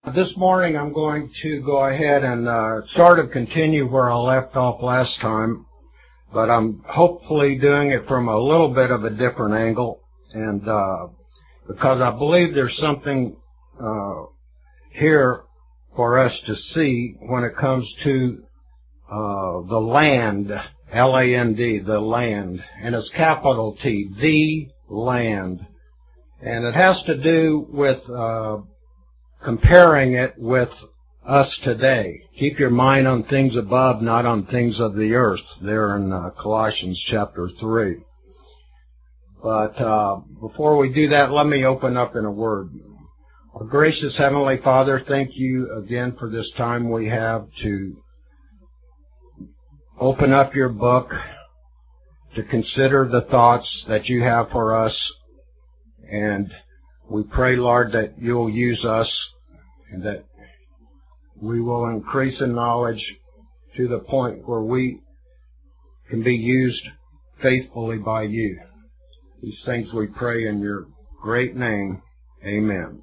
This morning I'm going to go ahead and sort of continue where I left off last time, but I'm hopefully doing it from a little bit of a different angle, and because I believe there's something here for us to see when it comes to the land, L-A-N-D, the land, and it's capital T, the land, and it has to do with comparing it with us today. Keep your mind on things above, not on things of the earth, there in Colossians chapter 3. But before we do that, let me open up in a word. Our gracious Heavenly Father, thank you again for this time we have to open up your book, to consider the thoughts that you have for us, and we pray, Lord, that you'll use us and that we will increase in knowledge to the point where we can be used faithfully by you. These things we pray in your great name. Amen.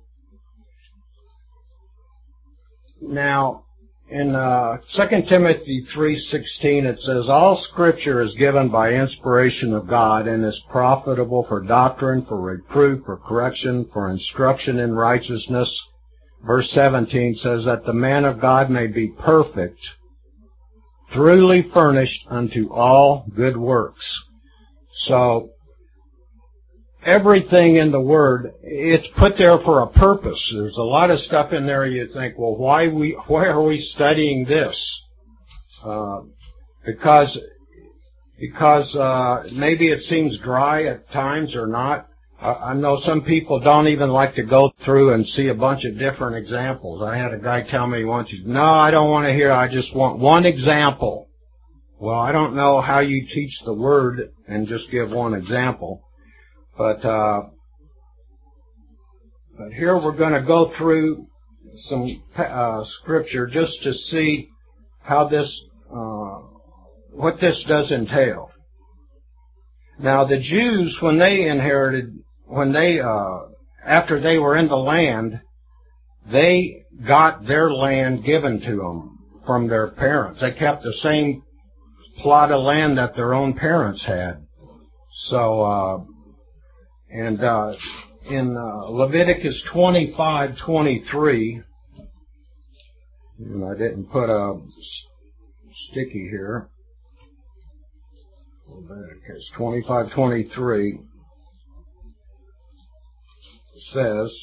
Now, in 2 Timothy 3:16, it says, "All Scripture is given by inspiration of God and is profitable for doctrine, for reproof, for correction, for instruction in righteousness." Verse 17 says that the man of God may be perfect, truly furnished unto all good works. So, everything in the Word, it's put there for a purpose. There's a lot of stuff in there you think, well, why are we studying this? Because maybe it seems dry at times or not. I know some people don't even like to go through and see a bunch of different examples. I had a guy tell me once, no, I don't want to hear, I just want one example. Well, I don't know how you teach the Word and just give one example. But here we're going to go through some scripture just to see how this, what this does entail. Now, the Jews, when they after they were in the land, they got their land given to them from their parents. They kept the same plot of land that their own parents had. So, in Leviticus 25:23, and I didn't put a sticky here. Leviticus 25:23 says,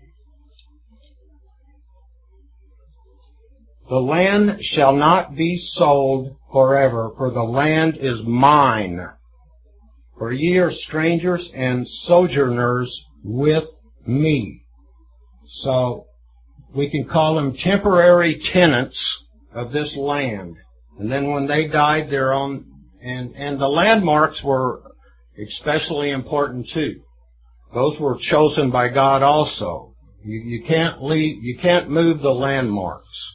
"The land shall not be sold forever, for the land is mine. For ye are strangers and sojourners with me." So we can call them temporary tenants of this land. And then when they died, their own, and the landmarks were especially important too. Those were chosen by God also. You can't move the landmarks.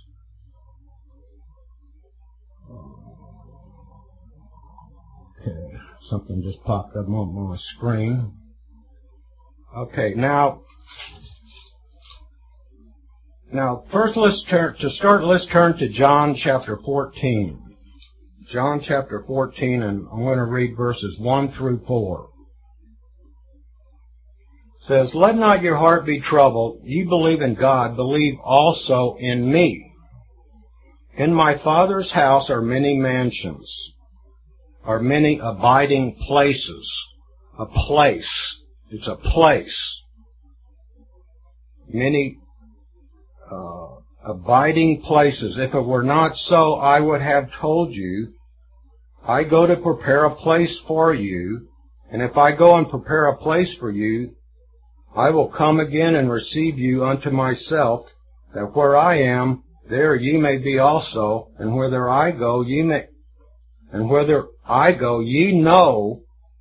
Okay. Something just popped up on my screen. Okay, now first let's turn to John chapter 14. John chapter 14, and I'm going to read verses 1 through 4. It says, "Let not your heart be troubled. Ye believe in God, believe also in me. In my Father's house are many mansions, are many abiding places." A place. It's a place. Many abiding places. If it were not so, I would have told you. I go to prepare a place for you, and if I go and prepare a place for you, I will come again and receive you unto myself, that where I am, there ye may be also, and whither I go, ye know, and whither I go, ye know,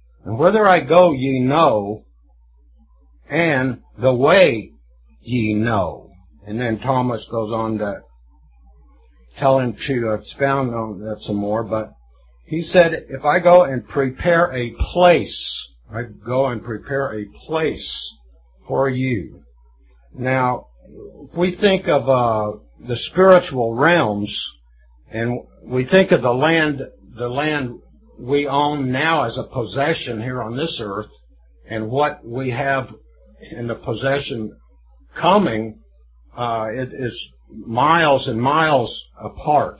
and the way ye know. And then Thomas goes on to tell him to expound on that some more, but he said, if I go and prepare a place, for you. Now, if we think of the spiritual realms, and we think of the land we own now as a possession here on this earth, and what we have in the possession coming, it is miles and miles apart.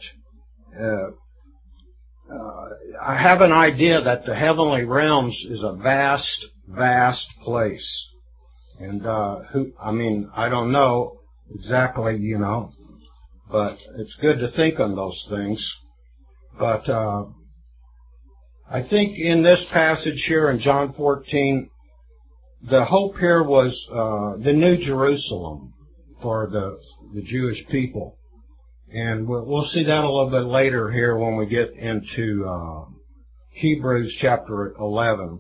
I have an idea that the heavenly realms is a vast, vast place. And, I don't know exactly, but it's good to think on those things. But, I think in this passage here in John 14, the hope here was, the New Jerusalem for the Jewish people. And we'll see that a little bit later here when we get into Hebrews chapter 11,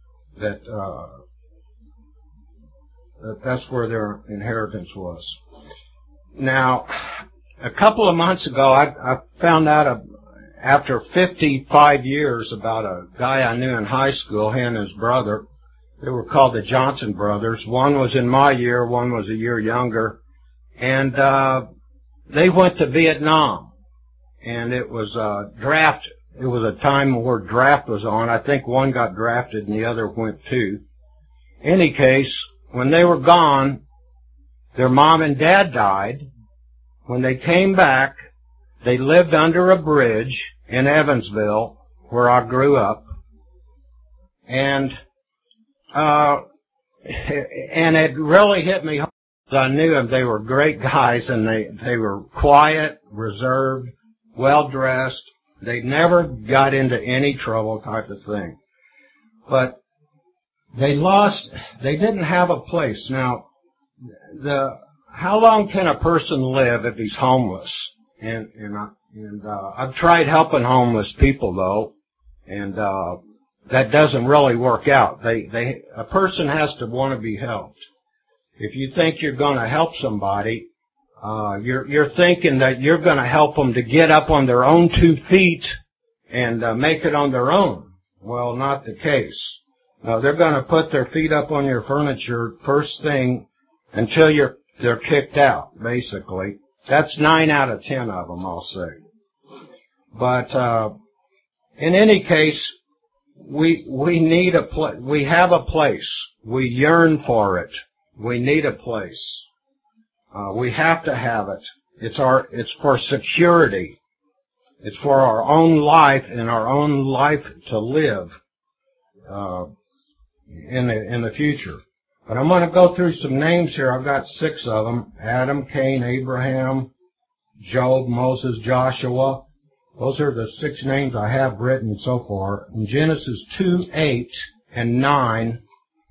that's where their inheritance was. Now, a couple of months ago, I found out after 55 years about a guy I knew in high school, he and his brother. They were called the Johnson brothers. One was in my year, one was a year younger. And they went to Vietnam. And it was draft. It was a time where draft was on. I think one got drafted and the other went too. Any case, when they were gone, their mom and dad died. When they came back, they lived under a bridge in Evansville, where I grew up. And it really hit me hard. I knew them. They were great guys, and they were quiet, reserved, well-dressed. They never got into any trouble type of thing. But they didn't have a place. Now, how long can a person live if he's homeless? And I've tried helping homeless people though, and that doesn't really work out. A person has to want to be helped. If you think you're going to help somebody, you're thinking that you're going to help them to get up on their own 2 feet and make it on their own. Well, not the case. No, they're going to put their feet up on your furniture first thing until they're kicked out, basically. That's 9 out of 10 of them, I'll say. But in any case, we need we have a place. We yearn for it. We need a place. We have to have it. It's for security. It's for our own life and our own life to live in the future. But I'm going to go through some names here. I've got 6 of them. Adam, Cain, Abraham, Job, Moses, Joshua. Those are the 6 names I have written so far. In Genesis 2, 8, and 9,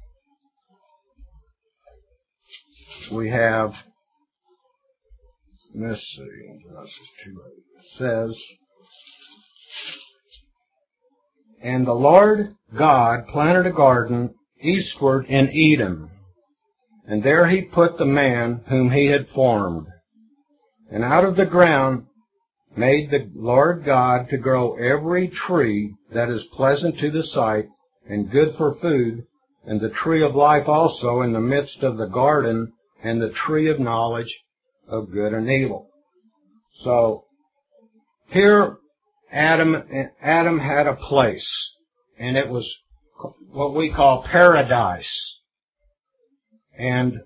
we have, let's see, Genesis 2, 8. It says, "And the Lord God planted a garden eastward in Eden, and there he put the man whom he had formed. And out of the ground made the Lord God to grow every tree that is pleasant to the sight and good for food, and the tree of life also in the midst of the garden, and the tree of knowledge of good and evil." So here Adam had a place, and it was what we call paradise. And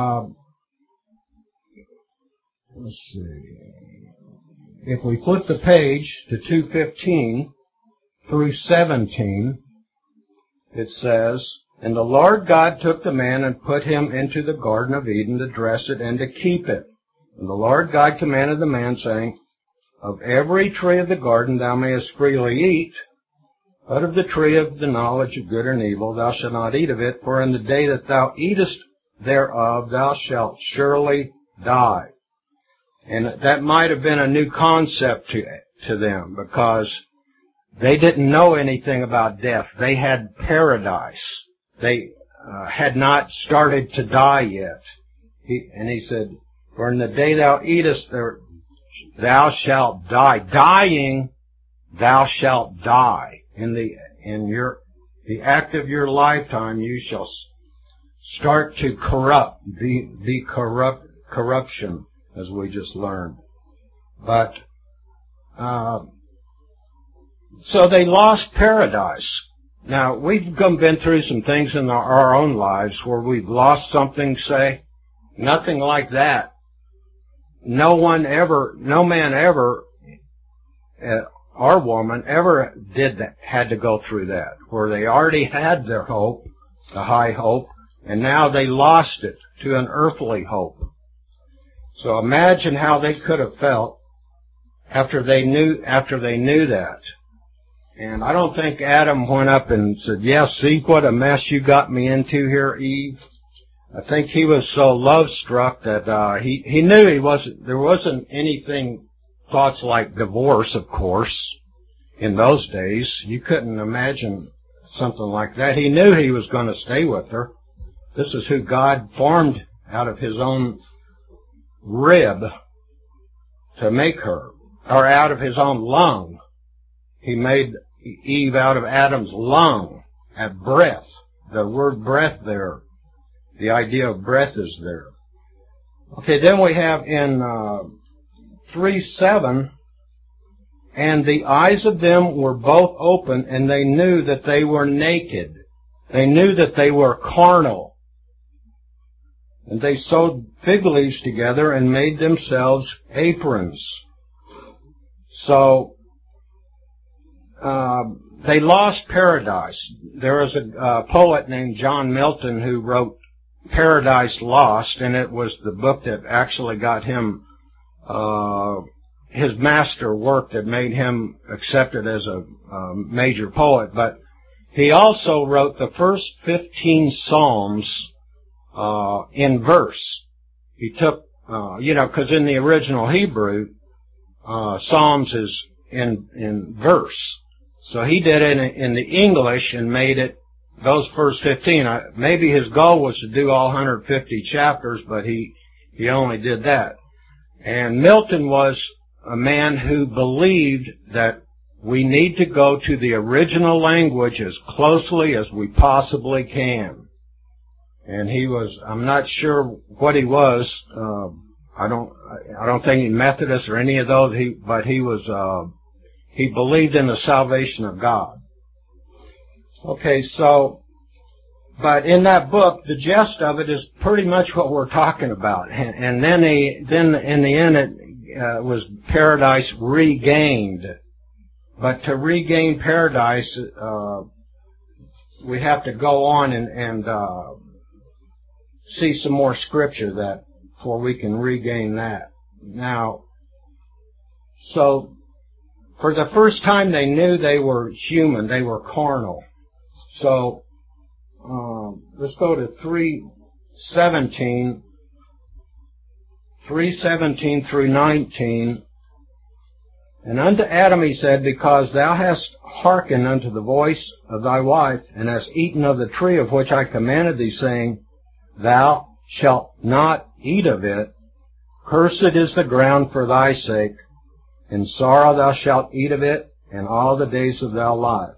let's see. If we flip the page to 2:15 through 17, it says, "And the Lord God took the man and put him into the Garden of Eden to dress it and to keep it. And the Lord God commanded the man, saying, Of every tree of the garden thou mayest freely eat, but of the tree of the knowledge of good and evil thou shalt not eat of it, for in the day that thou eatest thereof thou shalt surely die." And that might have been a new concept to them, because they didn't know anything about death. They had paradise. They had not started to die yet. He said, "For in the day thou eatest thou shalt die." Dying, thou shalt die. In the act of your lifetime, you shall start to be corruption, as we just learned. But, so they lost paradise. Now, we've been through some things in our own lives where we've lost something, say. Nothing like that. No man ever, or woman ever did that, had to go through that, where they already had their hope, the high hope, and now they lost it to an earthly hope. So imagine how they could have felt after they knew that. And I don't think Adam went up and said, "Yes, see what a mess you got me into here, Eve." I think he was so love-struck that he knew there wasn't anything, thoughts like divorce, of course, in those days. You couldn't imagine something like that. He knew he was going to stay with her. This is who God formed out of his own rib to make her, or out of his own lung. He made Eve out of Adam's lung, at breath. The word breath there, the idea of breath is there. Okay, then we have in 3:7, and the eyes of them were both open, and they knew that they were naked. They knew that they were carnal. And they sewed fig leaves together and made themselves aprons. So, they lost paradise. There is a poet named John Milton who wrote Paradise Lost, and it was the book that actually got him his master work that made him accepted as a major poet. But he also wrote the first 15 Psalms in verse. He took, because in the original Hebrew, Psalms is in verse. So he did it in the English and made it those first 15. Maybe his goal was to do all 150 chapters, but he only did that. And Milton was a man who believed that we need to go to the original language as closely as we possibly can. And he was, I'm not sure what he was, I don't think he Methodist or any of those, but he was, he believed in the salvation of God. Okay, so, but in that book, the gist of it is pretty much what we're talking about. And then in the end it was paradise regained. But to regain paradise, we have to go on and see some more scripture that before we can regain that. Now, so for the first time they knew they were human, they were carnal. So let's go to 3:17 through 19. And unto Adam he said, because thou hast hearkened unto the voice of thy wife, and hast eaten of the tree of which I commanded thee, saying, thou shalt not eat of it, cursed is the ground for thy sake, in sorrow thou shalt eat of it, and all the days of thy life.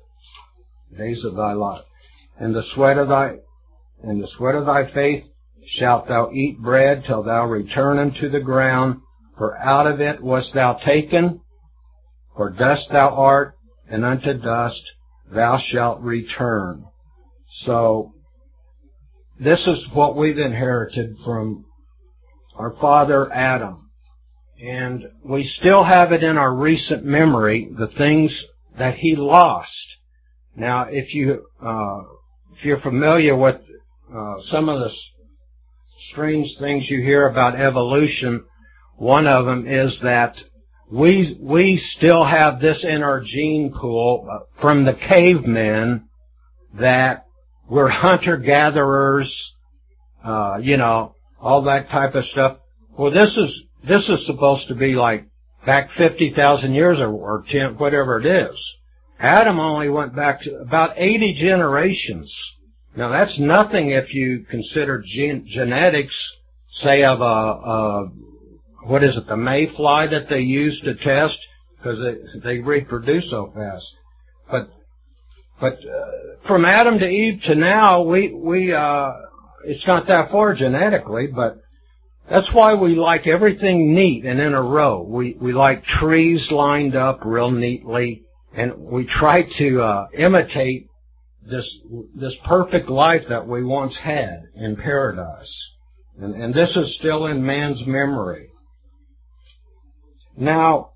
And the sweat of thy face shalt thou eat bread till thou return unto the ground, for out of it wast thou taken, for dust thou art, and unto dust thou shalt return. So, this is what we've inherited from our father Adam. And we still have it in our recent memory, the things that he lost. Now, if you're familiar with some of the strange things you hear about evolution, one of them is that we still have this in our gene pool from the cavemen, that we're hunter-gatherers, all that type of stuff. Well, this is supposed to be like back 50,000 years or 10, whatever it is. Adam only went back to about 80 generations. Now, that's nothing if you consider genetics, say, of the mayfly that they use to test, because they reproduce so fast. But from Adam to Eve to now, it's not that far genetically, but That's why we like everything neat and in a row. We like trees lined up real neatly, and we try to imitate this perfect life that we once had in paradise. And this is still in man's memory. Now,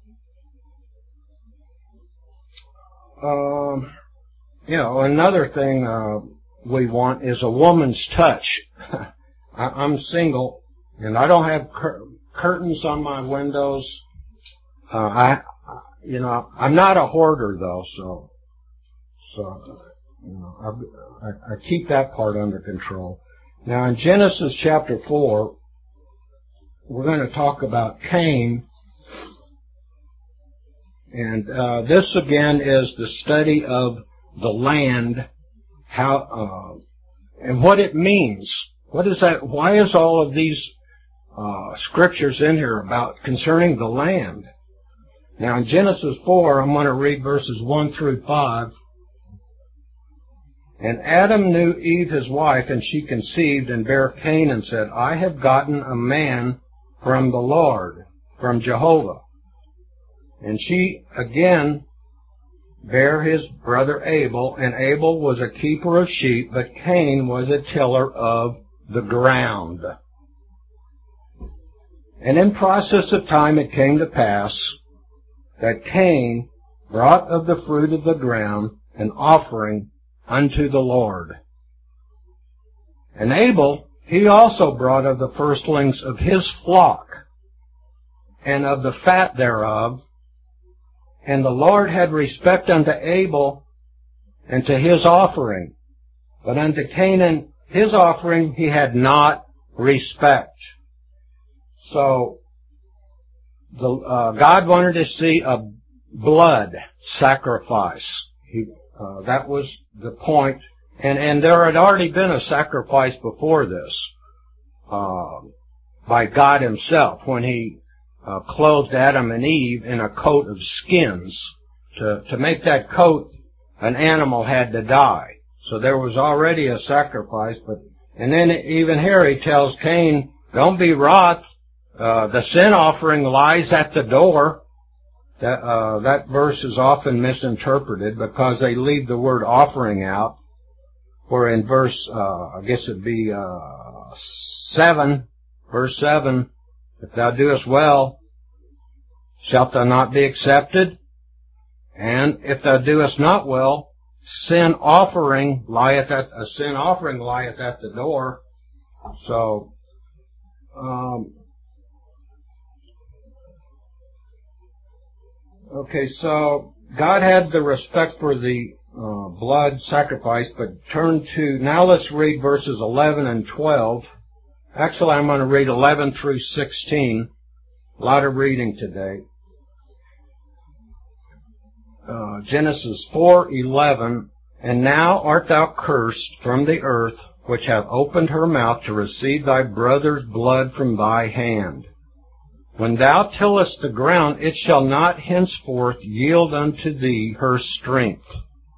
another thing we want is a woman's touch. I'm single, and I don't have curtains on my windows. I'm not a hoarder though, so I keep that part under control. Now, in Genesis chapter 4, we're going to talk about Cain. And this, again, is the study of the land, and what it means. What is that? Why is all of these scriptures in here about concerning the land? Now, in Genesis 4, I'm going to read verses 1 through 5. And Adam knew Eve his wife, and she conceived and bare Cain, and said, I have gotten a man from the Lord, from Jehovah. And she again bare his brother Abel, and Abel was a keeper of sheep, but Cain was a tiller of the ground. And in process of time it came to pass that Cain brought of the fruit of the ground an offering unto the Lord. And Abel, he also brought of the firstlings of his flock, and of the fat thereof. And the Lord had respect unto Abel and to his offering, but unto Canaan his offering he had not respect. So God wanted to see a blood sacrifice. That was the point. And there had already been a sacrifice before this by God himself when he clothed Adam and Eve in a coat of skins. To make that coat, an animal had to die. So there was already a sacrifice. And then even here he tells Cain, don't be wroth. The sin offering lies at the door. That verse is often misinterpreted because they leave the word offering out. Where in verse, I guess it'd be 7, verse 7, if thou doest well, shalt thou not be accepted? And if thou doest not well, a sin offering lieth at the door. So, okay, so God had the respect for the blood sacrifice, but now let's read verses 11 and 12. Actually, I'm going to read 11 through 16. A lot of reading today. Genesis 4:11. And now art thou cursed from the earth, which hath opened her mouth to receive thy brother's blood from thy hand. When thou tillest the ground, it shall not henceforth yield unto thee her strength.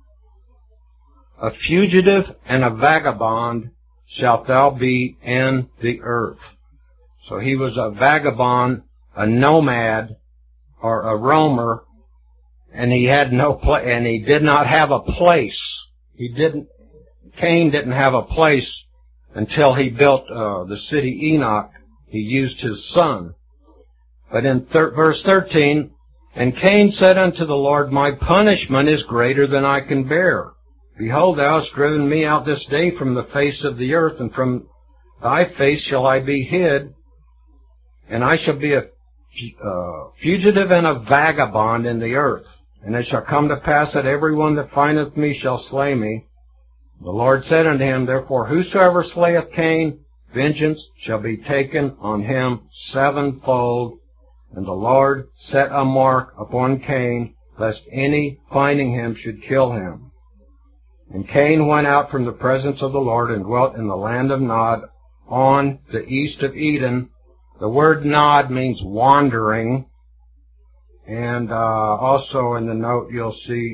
A fugitive and a vagabond shalt thou be in the earth. So he was a vagabond, a nomad, or a roamer, and he had and he did not have a place. Cain didn't have a place until he built the city Enoch. He used his son. But in verse 13, and Cain said unto the Lord, my punishment is greater than I can bear. Behold, thou hast driven me out this day from the face of the earth, and from thy face shall I be hid, and I shall be a fugitive and a vagabond in the earth. And it shall come to pass that every one that findeth me shall slay me. The Lord said unto him, therefore, whosoever slayeth Cain, vengeance shall be taken on him sevenfold. And the Lord set a mark upon Cain, lest any finding him should kill him. And Cain went out from the presence of the Lord and dwelt in the land of Nod on the east of Eden. The word Nod means wandering. And also in the note you'll see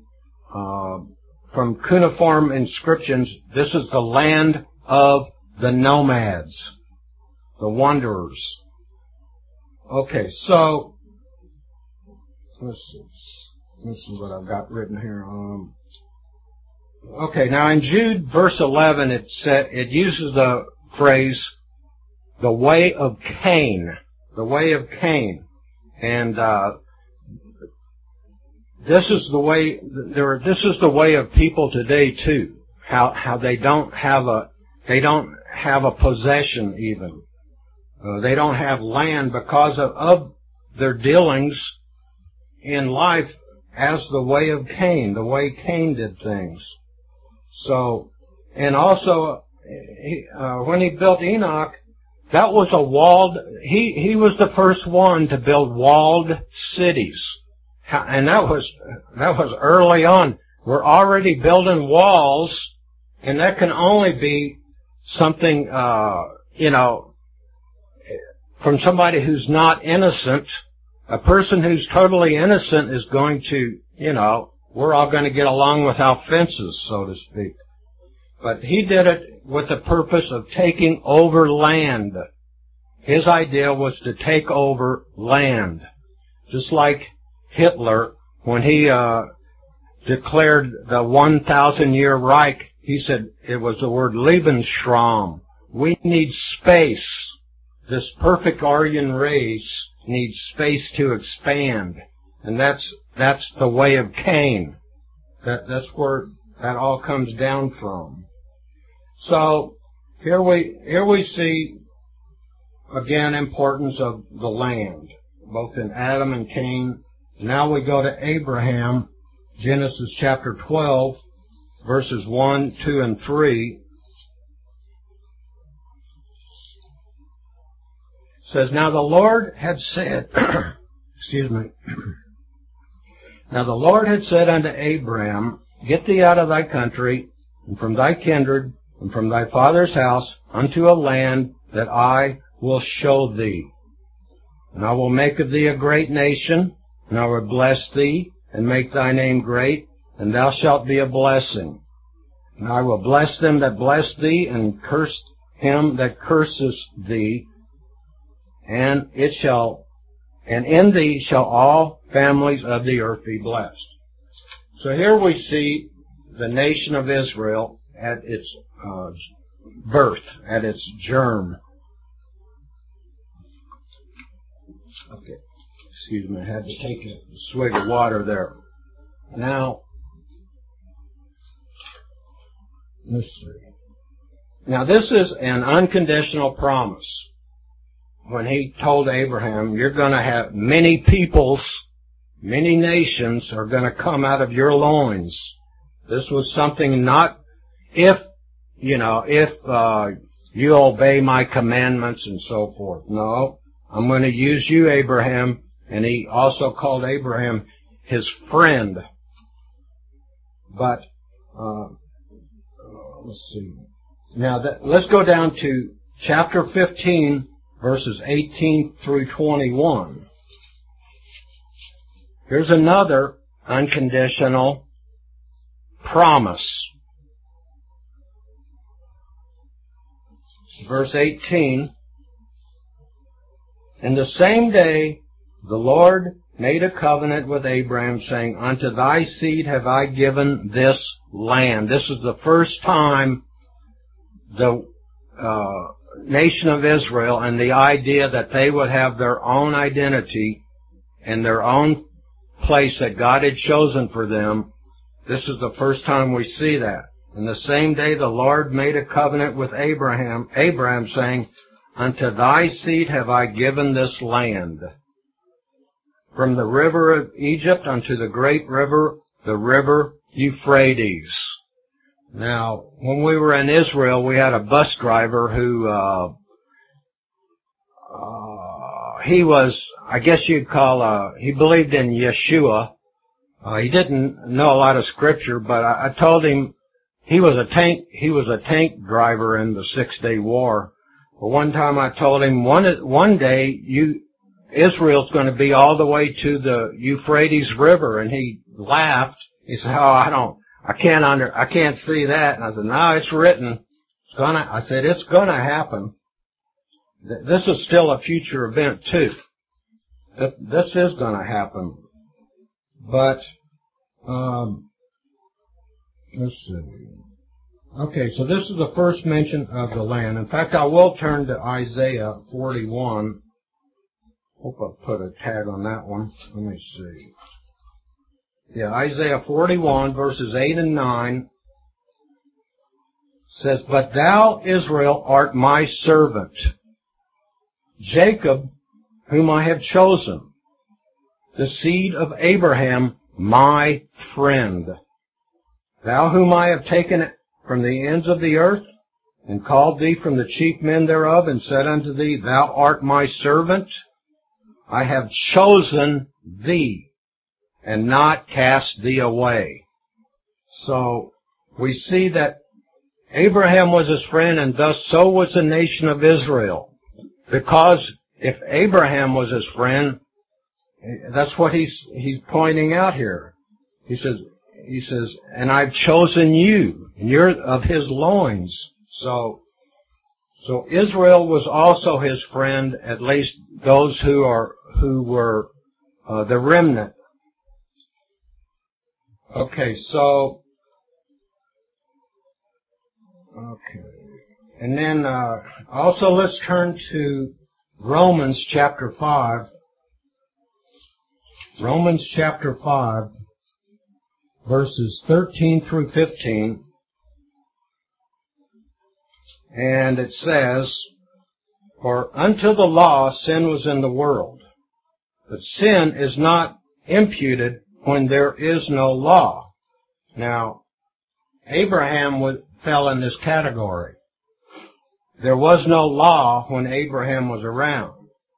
from cuneiform inscriptions, this is the land of the nomads. the wanderers. Okay, so let's see what I've got written here. Okay, now in Jude verse 11, it uses the phrase the way of Cain, the way of Cain, and this is the way. This is the way of people today too. How they don't have a possession even. They don't have land because of their dealings in life as the way of Cain, the way Cain did things. So, and also, when he built Enoch, that was a walled, he was the first one to build walled cities. And that was early on. We're already building walls, and that can only be something, from somebody who's not innocent. A person who's totally innocent is going to, we're all going to get along without fences, so to speak. But he did it with the purpose of taking over land. His idea was to take over land. Just like Hitler, when he declared the 1,000-year Reich, he said it was the word Lebensraum. We need space. This perfect Aryan race needs space to expand. And that's the way of Cain. That's where that all comes down from. So here we see again importance of the land, both in Adam and Cain. Now we go to Abraham, Genesis chapter 12, verses 1, 2, and 3. It says, now the Lord had said, excuse me, now the Lord had said unto Abraham, get thee out of thy country, and from thy kindred, and from thy father's house, unto a land that I will show thee. And I will make of thee a great nation, and I will bless thee, and make thy name great, and thou shalt be a blessing. And I will bless them that bless thee, and curse him that curses thee, and in thee shall all families of the earth be blessed. So here we see the nation of Israel at its birth, at its germ. Okay, excuse me, I had to take a swig of water there. Now, let's see. Now this is an unconditional promise. When he told Abraham, you're going to have many peoples, many nations are going to come out of your loins. This was something not if you obey my commandments and so forth. No, I'm going to use you, Abraham. And he also called Abraham his friend. But, let's see. Now, let's go down to chapter 15, verses 18 through 21. Here's another unconditional promise. Verse 18, in the same day the Lord made a covenant with Abraham, saying, unto thy seed have I given this land. This is the first time the nation of Israel and the idea that they would have their own identity and their own place that God had chosen for them. This is the first time we see that. In the same day the Lord made a covenant with Abraham saying, unto thy seed have I given this land, from the river of Egypt unto the great river, the river Euphrates. Now, when we were in Israel, we had a bus driver who, he was, I guess you'd call, he believed in Yeshua. He didn't know a lot of scripture, but I told him he was a tank driver in the 6-Day War. But one time I told him, one day Israel's going to be all the way to the Euphrates River, and he laughed. He said, oh, I can't see that. And I said, no, it's written. I said, it's gonna happen. This is still a future event too. This is going to happen. But, let's see. Okay, so this is the first mention of the land. In fact, I will turn to Isaiah 41. Hope I put a tag on that one. Let me see. Yeah, Isaiah 41, verses 8 and 9 says, "But thou, Israel, art my servant, Jacob, whom I have chosen, the seed of Abraham, my friend. Thou whom I have taken from the ends of the earth, and called thee from the chief men thereof, and said unto thee, Thou art my servant. I have chosen thee, and not cast thee away." So we see that Abraham was his friend, and thus so was the nation of Israel. Because if Abraham was his friend, that's what he's pointing out here. He says, and I've chosen you, and you're of his loins. So Israel was also his friend, at least those who were the remnant. Okay, and then also let's turn to Romans chapter 5. Romans chapter 5, verses 13 through 15. And it says, "For unto the law sin was in the world, but sin is not imputed when there is no law." Now, Abraham fell in this category. There was no law when Abraham was around.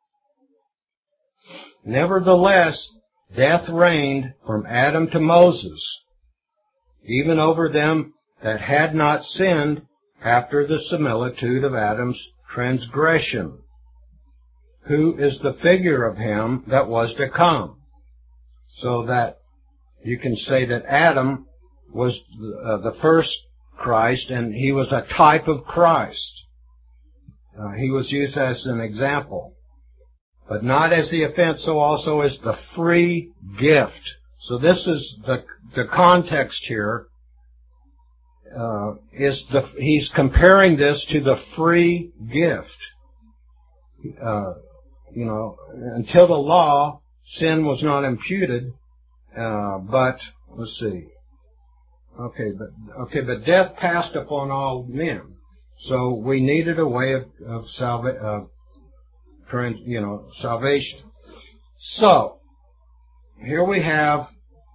Nevertheless, death reigned from Adam to Moses, even over them that had not sinned after the similitude of Adam's transgression, who is the figure of him that was to come. So that you can say that Adam was the first Christ, and he was a type of Christ. He was used as an example. But not as the offense, so also as the free gift. So this is the context here. He's comparing this to the free gift. Until the law, sin was not imputed. But let's see. But death passed upon all men. So we needed a way of salvation. So here we have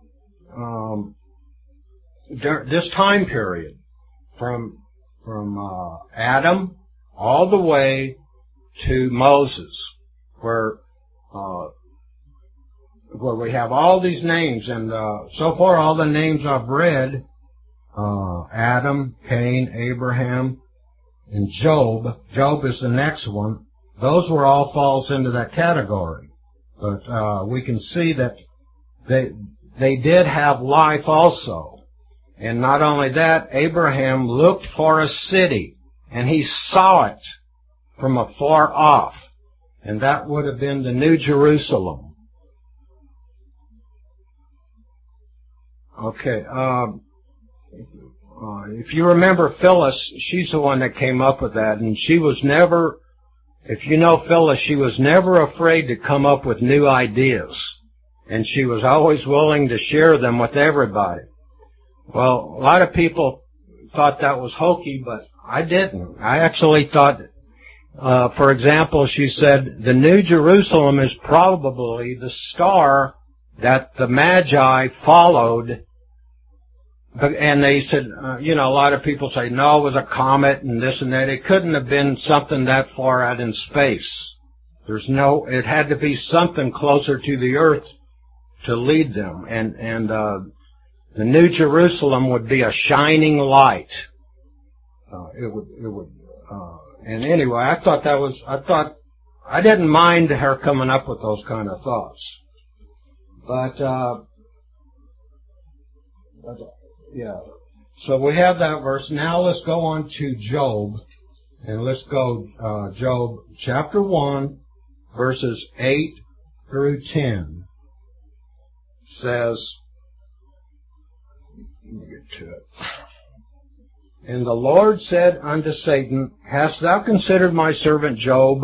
this time period from Adam all the way to Moses, where we have all these names, and so far all the names I've read, Adam, Cain, Abraham, and Job. Job is the next one. Those were all falls into that category. But we can see that they did have life also. And not only that, Abraham looked for a city, and he saw it from afar off. And that would have been the New Jerusalem. Okay, if you remember Phyllis, she's the one that came up with that, and she was never, if you know Phyllis, she was never afraid to come up with new ideas, and she was always willing to share them with everybody. Well, a lot of people thought that was hokey, but I didn't. I actually thought, for example, she said, the New Jerusalem is probably the star that the Magi followed. And they said, a lot of people say, no, it was a comet and this and that. It couldn't have been something that far out in space. It had to be something closer to the earth to lead them. And the New Jerusalem would be a shining light. And anyway, I didn't mind her coming up with those kind of thoughts. But yeah. So we have that verse. Now let's go on to Job. And let's go, Job chapter 1, verses 8 through 10. Says, let me get to it. And the Lord said unto Satan, Hast thou considered my servant Job,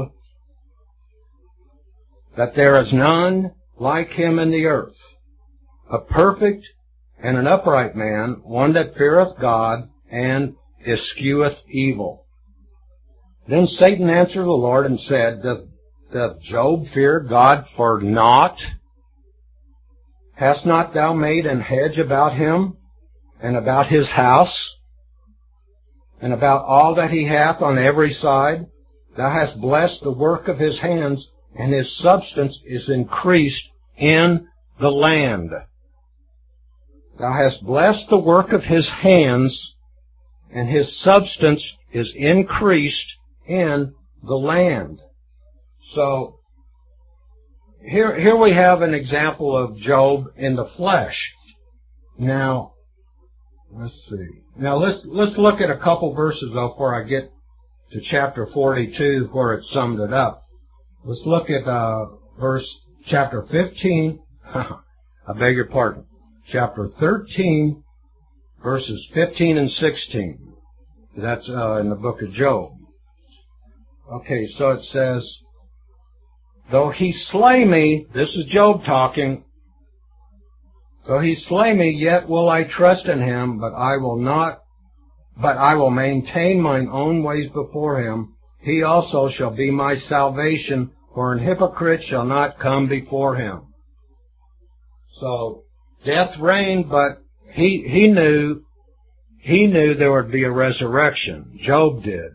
that there is none like him in the earth, a perfect and an upright man, one that feareth God and escheweth evil? Then Satan answered the Lord and said, Doth Job fear God for naught? Hast not thou made an hedge about him, and about his house, and about all that he hath on every side? Thou hast blessed the work of his hands, and his substance is increased in the land. Thou hast blessed the work of his hands, and his substance is increased in the land. So, here we have an example of Job in the flesh. Now, let's see. Now let's look at a couple verses though before I get to chapter 42 where it summed it up. Let's look at chapter 15. I beg your pardon. Chapter 13, verses 15 and 16. That's in the book of Job. Okay, so it says, Though he slay me, this is Job talking, though he slay me, yet will I trust in him, but I will maintain mine own ways before him. He also shall be my salvation, for an hypocrite shall not come before him. So, death reigned, but he knew there would be a resurrection. Job did.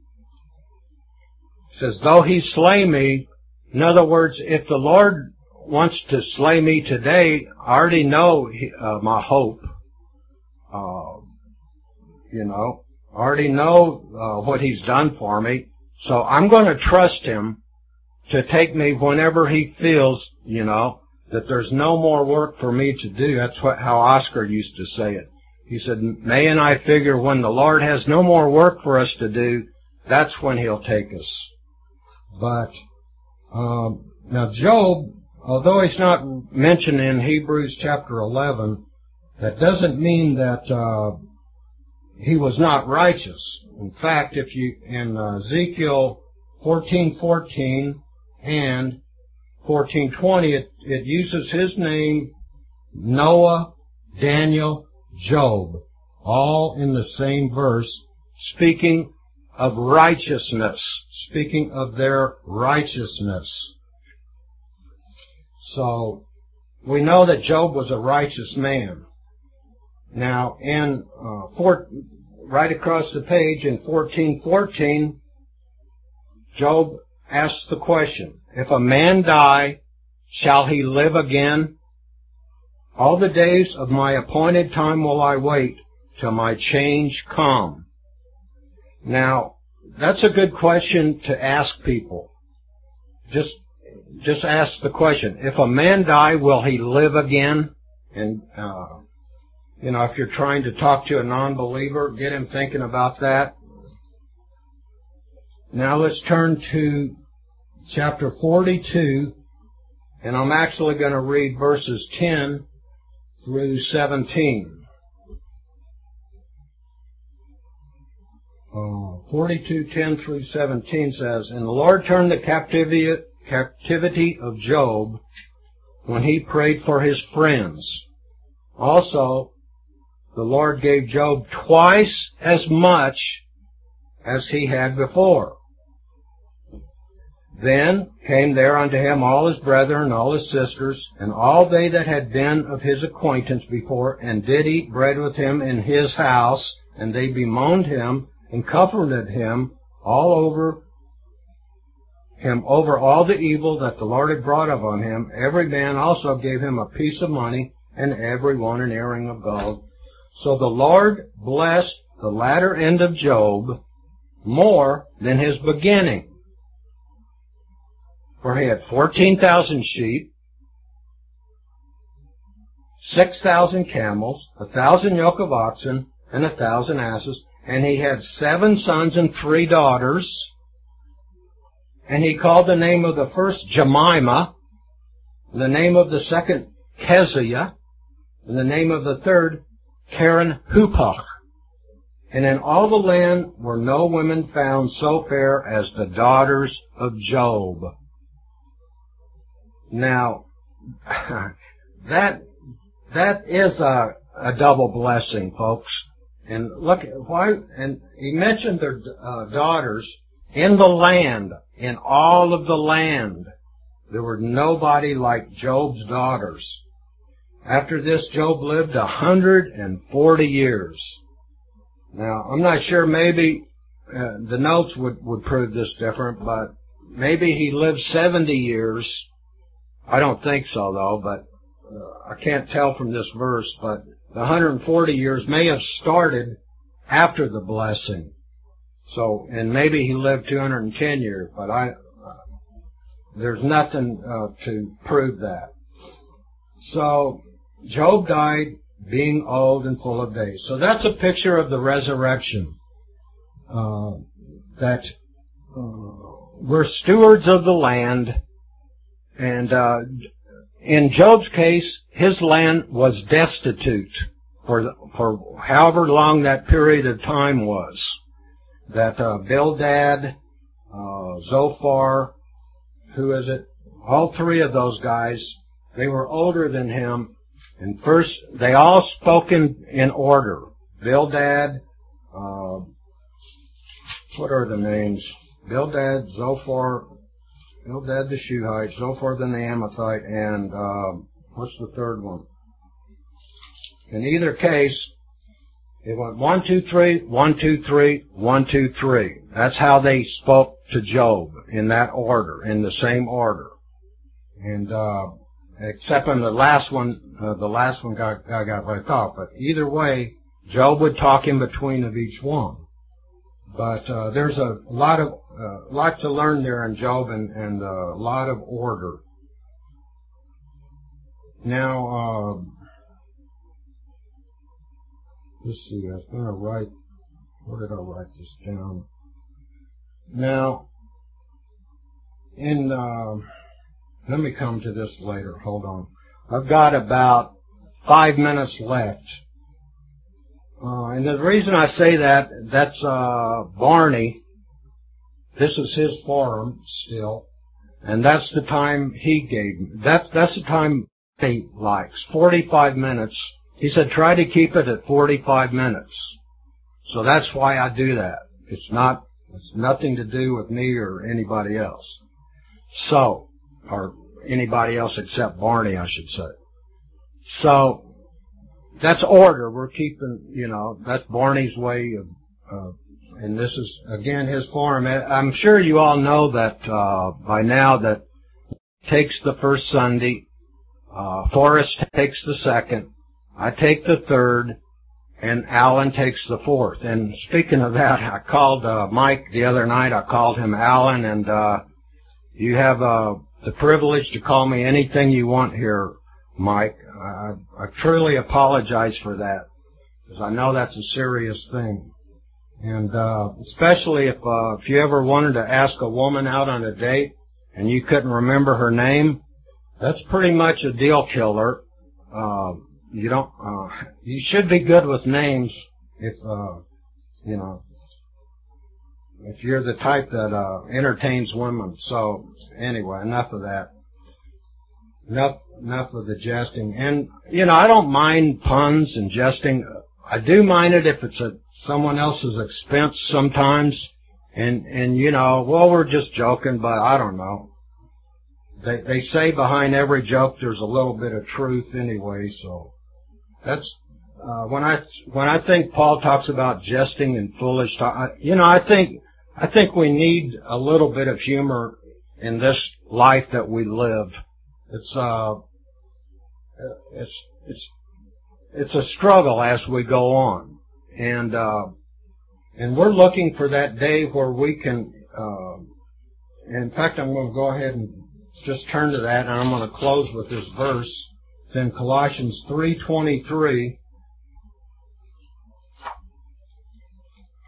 It says, though he slay me, in other words, if the Lord wants to slay me today, I already know my hope. I already know what he's done for me. So I'm going to trust him to take me whenever he feels, that there's no more work for me to do. That's how Oscar used to say it. He said, May and I figure when the Lord has no more work for us to do, that's when he'll take us. But now Job, although he's not mentioned in Hebrews chapter 11, that doesn't mean that he was not righteous. In fact, if you in Ezekiel 14:14 and 14:20, it uses his name, Noah, Daniel, Job, all in the same verse, speaking of righteousness, speaking of their righteousness. So, we know that Job was a righteous man. Now, right across the page in 14:14, Job asks the question, if a man die, shall he live again? All the days of my appointed time will I wait, till my change come. Now, that's a good question to ask people. Just ask the question, if a man die, will he live again? And, if you're trying to talk to a non-believer, get him thinking about that. Now let's turn to chapter 42, and I'm actually going to read verses 10 through 17. 42:10 through 17 says, And the Lord turned the captivity of Job when he prayed for his friends. Also, the Lord gave Job twice as much as he had before. Then came there unto him all his brethren and all his sisters, and all they that had been of his acquaintance before, and did eat bread with him in his house, and they bemoaned him, and comforted him over all the evil that the Lord had brought upon him. Every man also gave him a piece of money, and every one an earring of gold. So the Lord blessed the latter end of Job more than his beginning. For he had 14,000 sheep, 6,000 camels, 1,000 yoke of oxen, and 1,000 asses, and he had 7 sons and 3 daughters. And he called the name of the first Jemimah, the name of the second Keziah, and the name of the third Karen Hupach. And in all the land were no women found so fair as the daughters of Job. Now, that is a double blessing, folks. And look, why? And he mentioned their daughters in the land, in all of the land. There were nobody like Job's daughters. After this, Job lived 140 years. Now, I'm not sure, maybe the notes would prove this different, but maybe he lived 70 years. I don't think so, though, but I can't tell from this verse, but the 140 years may have started after the blessing. So, and maybe he lived 210 years, but there's nothing to prove that. So, Job died being old and full of days. So that's a picture of the resurrection. That we're stewards of the land, and in Job's case, his land was destitute for however long that period of time was. That Bildad, Zophar, who is it? All 3 of those guys, they were older than him. And first, they all spoke in order. Bildad, what are the names? Bildad, Zophar, Bildad the Shuhite, Zophar the Naamathite, and what's the third one? In either case, it went 1, 2, 3, 1, 2, 3, 1, 2, 3. That's how they spoke to Job, in that order, in the same order. And except in the last one got left off. But either way, Job would talk in between of each one. But there's a lot to learn there in Job, and a lot of order. Now, let's see. I was going to write. Where did I write this down? Now, let me come to this later. Hold on. I've got about 5 minutes left. And the reason I say that's Barney. This is his forum still. And that's the time he gave me. That's the time he likes. 45 minutes. He said try to keep it at 45 minutes. So that's why I do that. It's nothing to do with me or anybody else. So, or anybody else except Barney, I should say. So, that's order. We're keeping, that's Barney's way of, and this is, again, his forum. I'm sure you all know that, by now that takes the first Sunday, Forrest takes the second, I take the third, and Alan takes the fourth. And speaking of that, I called, Mike the other night. I called him Alan, and, you have, the privilege to call me anything you want here, Mike. I truly apologize for that, because I know that's a serious thing. And especially if you ever wanted to ask a woman out on a date and you couldn't remember her name, that's pretty much a deal killer. You should be good with names if if you're the type that entertains women. So anyway, enough of that. Enough of the jesting. And I don't mind puns and jesting. I do mind it if it's at someone else's expense sometimes. And well, we're just joking, but I don't know. They say behind every joke there's a little bit of truth anyway, so that's when I think Paul talks about jesting and foolish talk, I think we need a little bit of humor in this life that we live. It's a struggle as we go on, and we're looking for that day where we can. In fact, I'm going to go ahead and just turn to that, and I'm going to close with this verse. It's in Colossians 3:23.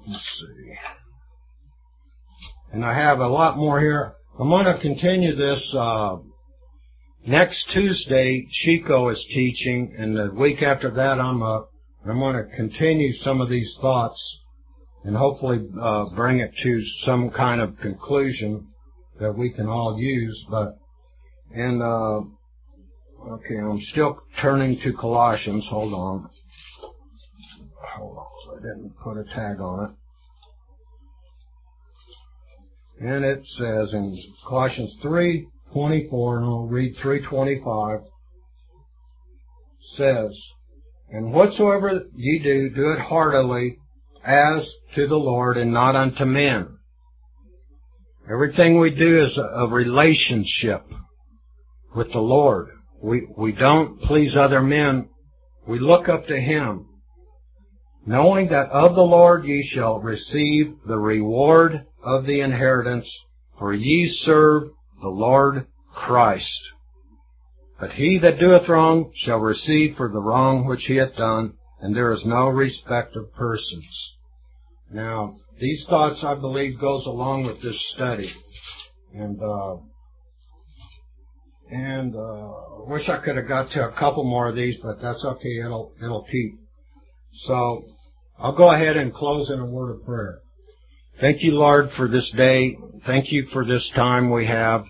Let's see. And I have a lot more here. I'm going to continue this. Next Tuesday, Chico is teaching, and the week after that, I'm going to continue some of these thoughts and hopefully bring it to some kind of conclusion that we can all use. Okay, I'm still turning to Colossians. Hold on, I didn't put a tag on it. And it says in Colossians 3:24, and I'll read 3:25, says, "And whatsoever ye do, do it heartily, as to the Lord and not unto men." Everything we do is a relationship with the Lord. We don't please other men. We look up to Him, knowing that of the Lord ye shall receive the reward of the inheritance, for ye serve the Lord Christ. But he that doeth wrong shall receive for the wrong which he hath done, and there is no respect of persons. Now, these thoughts, I believe, goes along with this study. And I wish I could have got to a couple more of these, but that's okay. It'll keep. So I'll go ahead and close in a word of prayer. Thank you, Lord, for this day. Thank you for this time we have.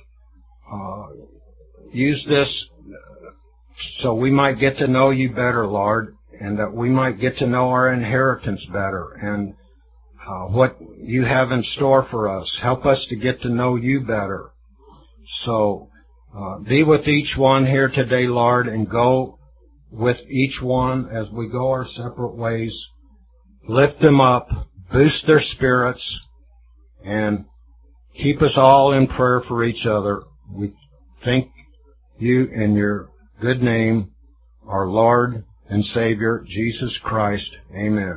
Use this so we might get to know you better, Lord, and that we might get to know our inheritance better and what you have in store for us. Help us to get to know you better. So be with each one here today, Lord, and go with each one as we go our separate ways. Lift them up, boost their spirits, and keep us all in prayer for each other. We thank you in your good name, our Lord and Savior, Jesus Christ. Amen.